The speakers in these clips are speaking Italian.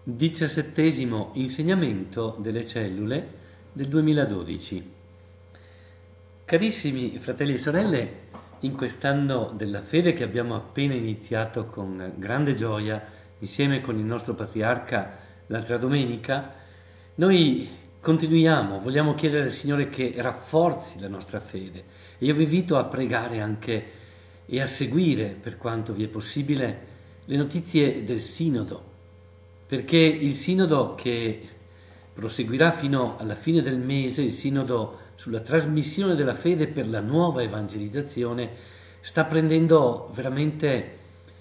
17° insegnamento delle cellule del 2012. Carissimi fratelli e sorelle, in quest'anno della fede che abbiamo appena iniziato con grande gioia insieme con il nostro patriarca l'altra domenica, noi continuiamo, vogliamo chiedere al Signore che rafforzi la nostra fede e io vi invito a pregare anche e a seguire, per quanto vi è possibile, le notizie del Sinodo, perché il Sinodo che proseguirà fino alla fine del mese, il Sinodo sulla trasmissione della fede per la nuova evangelizzazione, sta prendendo veramente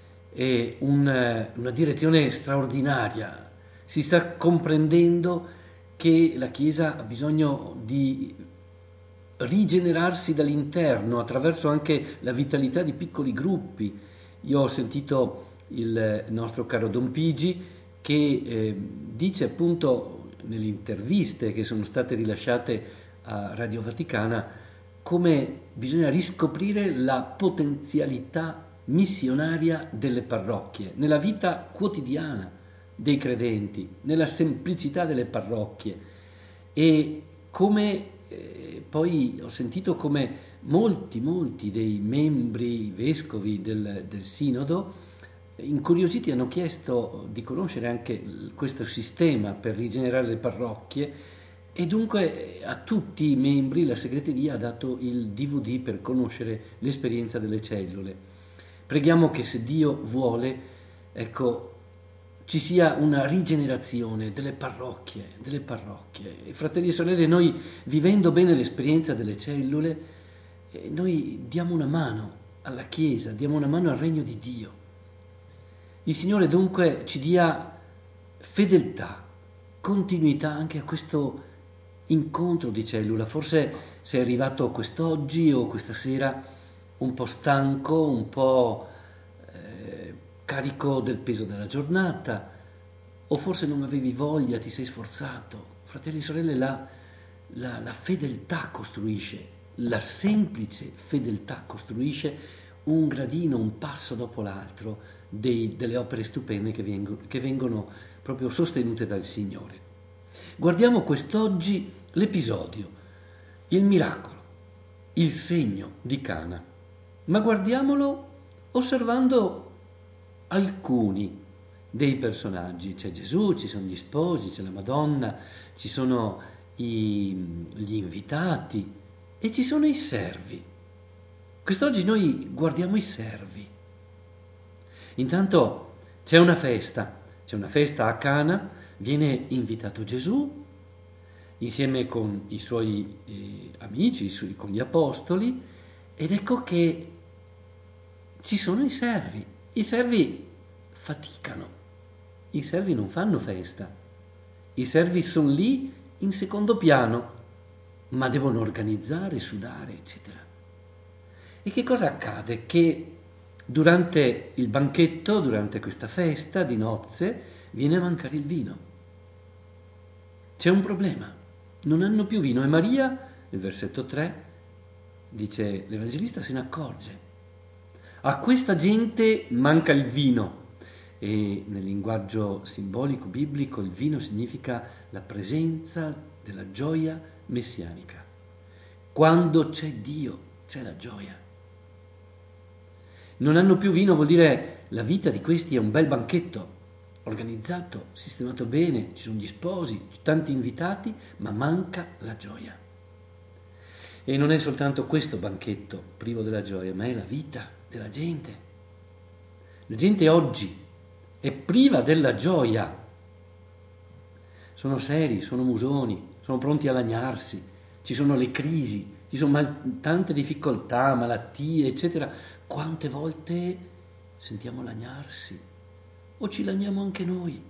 una direzione straordinaria. Si sta comprendendo che la Chiesa ha bisogno di rigenerarsi dall'interno attraverso anche la vitalità di piccoli gruppi. Io ho sentito il nostro caro Don Pigi che dice appunto nelle interviste che sono state rilasciate a Radio Vaticana come bisogna riscoprire la potenzialità missionaria delle parrocchie nella vita quotidiana dei credenti, nella semplicità delle parrocchie, e come poi ho sentito come molti dei membri vescovi del Sinodo incuriositi hanno chiesto di conoscere anche questo sistema per rigenerare le parrocchie, e dunque a tutti i membri la segreteria ha dato il DVD per conoscere l'esperienza delle cellule. Preghiamo che, se Dio vuole, ecco, ci sia una rigenerazione delle parrocchie. E fratelli e sorelle, noi, vivendo bene l'esperienza delle cellule, noi diamo una mano alla Chiesa, diamo una mano al regno di Dio. Il Signore dunque ci dia fedeltà, continuità anche a questo incontro di cellula. Forse sei arrivato quest'oggi o questa sera un po' stanco, un po' carico del peso della giornata, o forse non avevi voglia, ti sei sforzato. Fratelli e sorelle, la fedeltà costruisce, la semplice fedeltà costruisce un gradino, un passo dopo l'altro delle opere stupende che vengono proprio sostenute dal Signore. Guardiamo quest'oggi l'episodio, il miracolo, il segno di Cana, ma guardiamolo osservando alcuni dei personaggi. C'è Gesù, ci sono gli sposi, c'è la Madonna, ci sono gli invitati e ci sono i servi. Quest'oggi noi guardiamo i servi. Intanto c'è una festa a Cana, viene invitato Gesù insieme con i suoi amici, con gli apostoli, ed ecco che ci sono i servi. I servi faticano, i servi non fanno festa, i servi sono lì in secondo piano, ma devono organizzare, sudare, eccetera. E che cosa accade? Che durante il banchetto, durante questa festa di nozze, viene a mancare il vino. C'è un problema, non hanno più vino, e Maria, nel versetto 3, dice l'Evangelista, se ne accorge. A questa gente manca il vino, e nel linguaggio simbolico biblico il vino significa la presenza della gioia messianica. Quando c'è Dio, c'è la gioia. Non hanno più vino vuol dire la vita di questi è un bel banchetto, organizzato, sistemato bene, ci sono gli sposi, tanti invitati, ma manca la gioia. E non è soltanto questo banchetto privo della gioia, ma è la vita della gente. La gente oggi è priva della gioia. Sono seri, sono musoni, sono pronti a lagnarsi, ci sono le crisi, ci sono tante difficoltà, malattie, eccetera. Quante volte sentiamo lagnarsi, o ci lagniamo anche noi?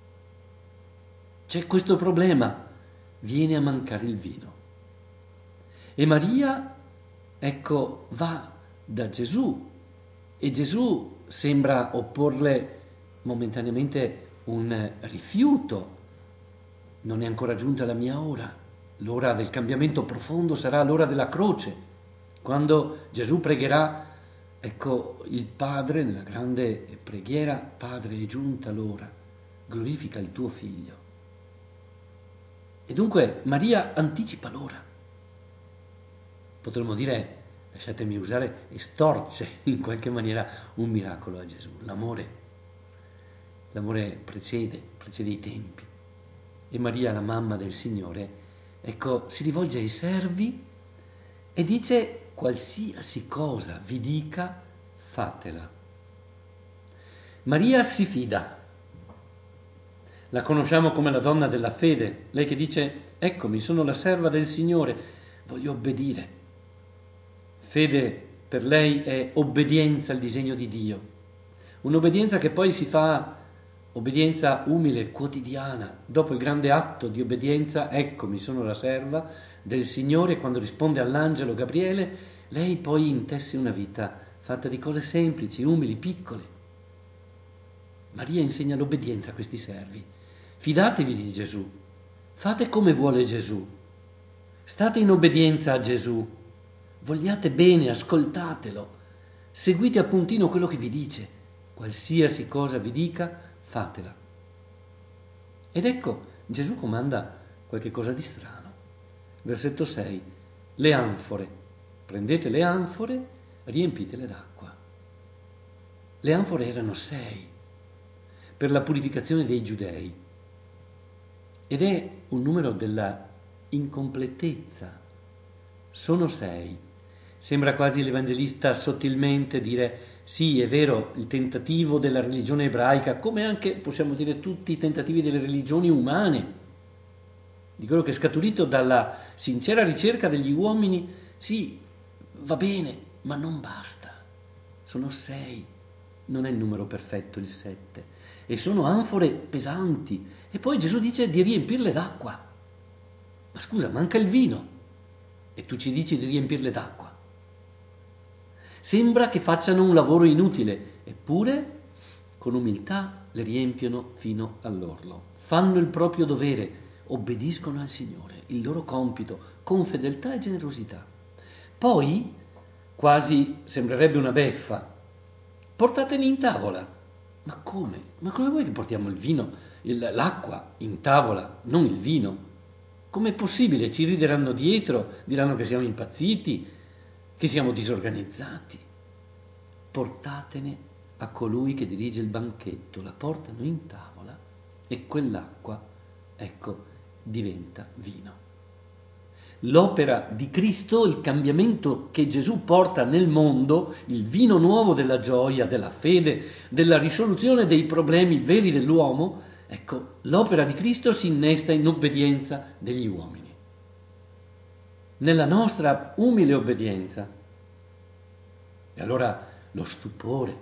C'è questo problema, viene a mancare il vino. E Maria, ecco, va da Gesù, e Gesù sembra opporle momentaneamente un rifiuto. Non è ancora giunta la mia ora, l'ora del cambiamento profondo sarà l'ora della croce, quando Gesù pregherà. Ecco il Padre nella grande preghiera: Padre, è giunta l'ora, glorifica il tuo figlio. E dunque Maria anticipa l'ora. Potremmo dire, lasciatemi usare, estorce in qualche maniera un miracolo a Gesù. L'amore precede i tempi. E Maria, la mamma del Signore, ecco, si rivolge ai servi e dice: qualsiasi cosa vi dica, fatela. Maria si fida. La conosciamo come la donna della fede, lei che dice: eccomi, sono la serva del Signore, voglio obbedire. Fede per lei è obbedienza al disegno di Dio, un'obbedienza che poi si fa obbedienza umile, quotidiana. Dopo il grande atto di obbedienza, eccomi, sono la serva del Signore, quando risponde all'angelo Gabriele, lei poi intesse una vita fatta di cose semplici, umili, piccole. Maria insegna l'obbedienza a questi servi. Fidatevi di Gesù, fate come vuole Gesù, state in obbedienza a Gesù, vogliate bene, ascoltatelo, seguite a puntino quello che vi dice, qualsiasi cosa vi dica, fatela. Ed ecco, Gesù comanda qualche cosa di strano. Versetto 6, le anfore, prendete le anfore, riempitele d'acqua. Le anfore erano 6 per la purificazione dei giudei. Ed è un numero della incompletezza. Sono 6. Sembra quasi l'Evangelista sottilmente dire: sì, è vero, il tentativo della religione ebraica, come anche possiamo dire tutti i tentativi delle religioni umane, di quello che è scaturito dalla sincera ricerca degli uomini, sì, va bene, ma non basta. Sono 6. Non è il numero perfetto, il 7. E sono anfore pesanti. E poi Gesù dice di riempirle d'acqua. Ma scusa, manca il vino. E tu ci dici di riempirle d'acqua. Sembra che facciano un lavoro inutile, eppure con umiltà le riempiono fino all'orlo. Fanno il proprio dovere, obbediscono al Signore, il loro compito, con fedeltà e generosità. Poi, quasi sembrerebbe una beffa, portateli in tavola. Ma come? Ma cosa vuoi che portiamo il vino, l'acqua in tavola, non il vino? Com'è possibile? Ci rideranno dietro, diranno che siamo impazziti, che siamo disorganizzati. Portatene a colui che dirige il banchetto, la portano in tavola e quell'acqua, ecco, diventa vino. L'opera di Cristo, il cambiamento che Gesù porta nel mondo, il vino nuovo della gioia, della fede, della risoluzione dei problemi veri dell'uomo, ecco, l'opera di Cristo si innesta in obbedienza degli uomini. Nella nostra umile obbedienza. E allora lo stupore.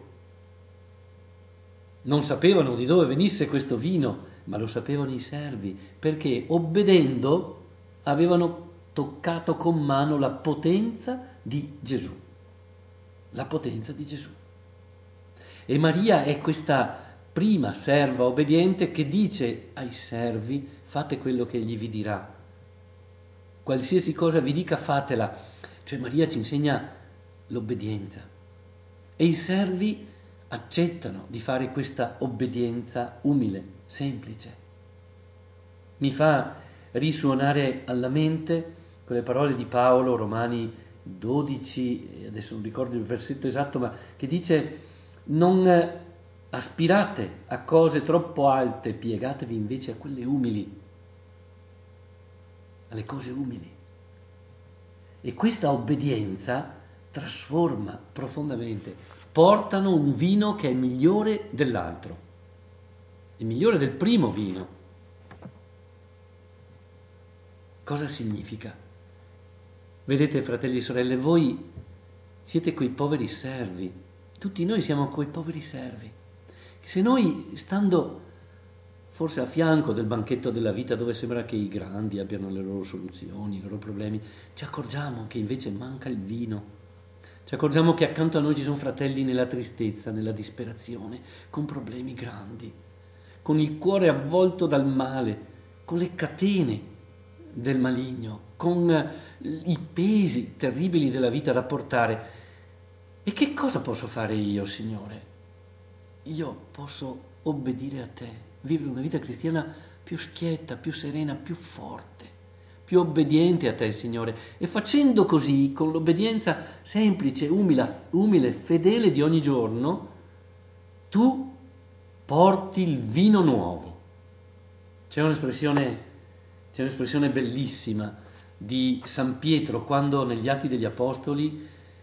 Non sapevano di dove venisse questo vino, ma lo sapevano i servi, perché obbedendo avevano toccato con mano la potenza di Gesù. La potenza di Gesù. E Maria è questa prima serva obbediente che dice ai servi: fate quello che egli vi dirà. Qualsiasi cosa vi dica, fatela. Cioè Maria ci insegna l'obbedienza. E i servi accettano di fare questa obbedienza umile, semplice. Mi fa risuonare alla mente quelle parole di Paolo, Romani 12, adesso non ricordo il versetto esatto, ma che dice: non aspirate a cose troppo alte, piegatevi invece a quelle umili, alle cose umili. E questa obbedienza trasforma profondamente, portano un vino che è migliore dell'altro, è migliore del primo vino. Cosa significa? Vedete, fratelli e sorelle, voi siete quei poveri servi, tutti noi siamo quei poveri servi, che se noi, stando forse a fianco del banchetto della vita, dove sembra che i grandi abbiano le loro soluzioni, i loro problemi, ci accorgiamo che invece manca il vino, ci accorgiamo che accanto a noi ci sono fratelli nella tristezza, nella disperazione, con problemi grandi, con il cuore avvolto dal male, con le catene del maligno, con i pesi terribili della vita da portare. E che cosa posso fare io, Signore? Io posso obbedire a te, vivere una vita cristiana più schietta, più serena, più forte, più obbediente a te, Signore. E facendo così, con l'obbedienza semplice, umile, fedele di ogni giorno, tu porti il vino nuovo. C'è un'espressione bellissima di San Pietro quando negli Atti degli Apostoli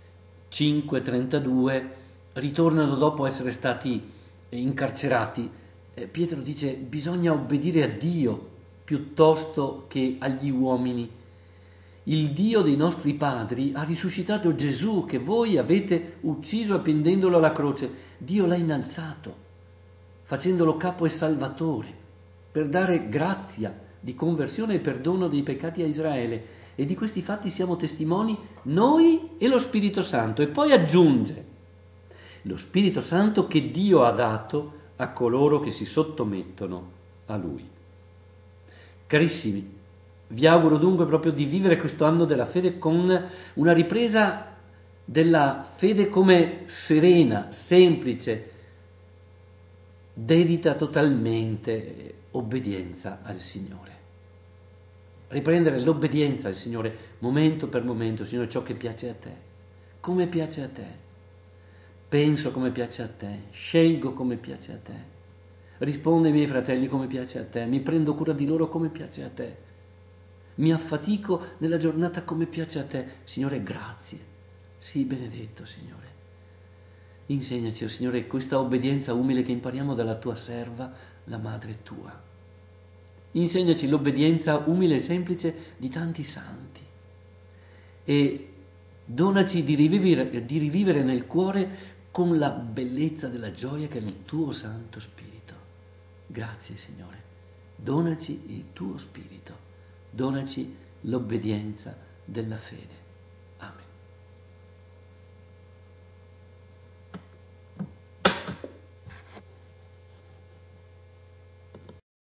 5:32 ritornano dopo essere stati incarcerati. Pietro dice: bisogna obbedire a Dio piuttosto che agli uomini. Il Dio dei nostri padri ha risuscitato Gesù che voi avete ucciso appendendolo alla croce. Dio l'ha innalzato, facendolo capo e salvatore, per dare grazia di conversione e perdono dei peccati a Israele. E di questi fatti siamo testimoni noi e lo Spirito Santo. E poi aggiunge: lo Spirito Santo che Dio ha dato a coloro che si sottomettono a Lui. Carissimi, vi auguro dunque proprio di vivere questo anno della fede con una ripresa della fede come serena, semplice, dedita totalmente obbedienza al Signore. Riprendere l'obbedienza al Signore momento per momento. Signore, ciò che piace a te, come piace a te, penso come piace a te, scelgo come piace a te, rispondo ai miei fratelli come piace a te, mi prendo cura di loro come piace a te, mi affatico nella giornata come piace a te. Signore, grazie, sii benedetto, Signore. Insegnaci, oh Signore, questa obbedienza umile che impariamo dalla tua serva, la madre tua. Insegnaci l'obbedienza umile e semplice di tanti santi e donaci di rivivere nel cuore con la bellezza della gioia che è il tuo Santo Spirito. Grazie, Signore. Donaci il tuo Spirito, donaci l'obbedienza della fede.